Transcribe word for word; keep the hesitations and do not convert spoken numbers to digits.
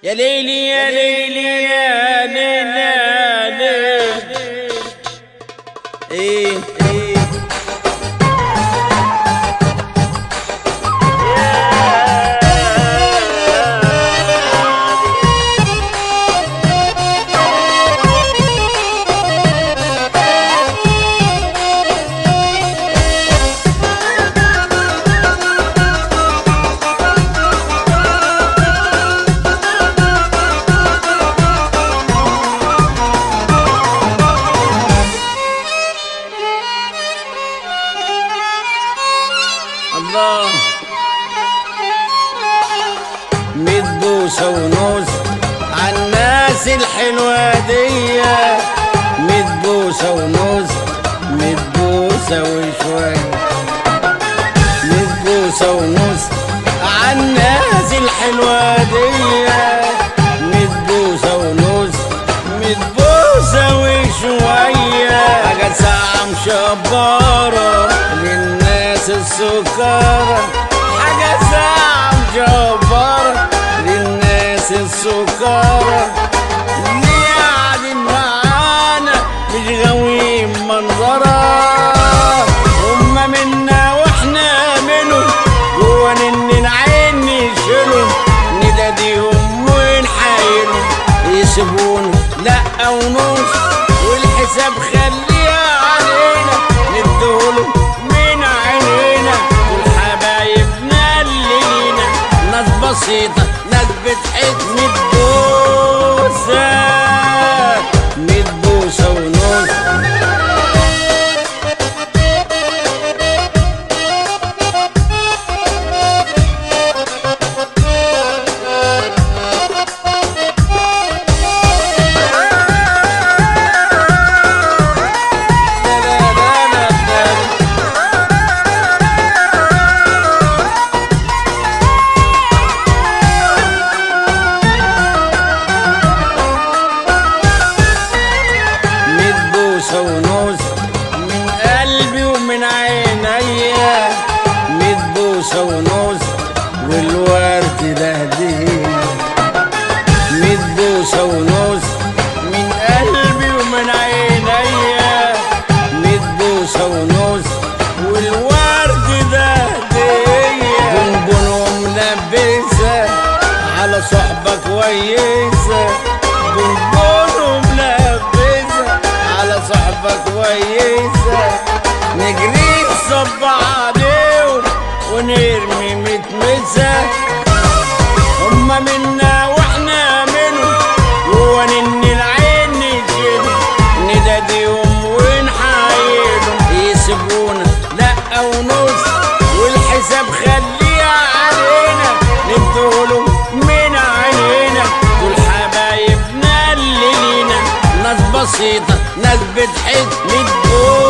يا ليلي يا ليلي يا ليلي يا ليلي ايه ايه الله ميت بوسة ونص عالناس الحلوة دي، ميت بوسة ونص، ميت بوسة وشوية، ميت بوسة ونص عالناس الحلوة دي، ميت بوسة ونص، ميت بوسة وشوية. حاجة ساعة مشبرة للناس السكرة، حاجة ساعة مجبرة للناس السكرة، اللي قاعدين معانا مش غاويين منظرة، هما منا واحنا منهم، جوا نن العين نشيلهم، نداديهم ونحايلهم، يسيبونا لأ ونص والحساب خليها علينا، نديهولهم من عينينا، دول حبايبنا اللي لينا، ناس بسيطة ناس بتحب. ميت بوسة ميت بوسة ونص ونص من قلبي ومن عينيا، ميت بوسة ونص والورد ده هدية، ميت بوسة ونص من قلبي ومن عينيا، ميت بوسة ونص والورد ده هدية. بونبون ملبسة على صحبة كويسة، بونبون ملبسة على صحبة كويسة، نجري نصب عليهم ونرمي متمسة، هما منا واحنا منهم، جوا نن العين نشيلهم، نداديهم ونحايلهم، يسيبونا لأ ونص والحساب خليها علينا، نديهولهم من عينينا، دول حبايبنا اللي لينا، ناس بسيطة ناس بتحب. ميت بوسة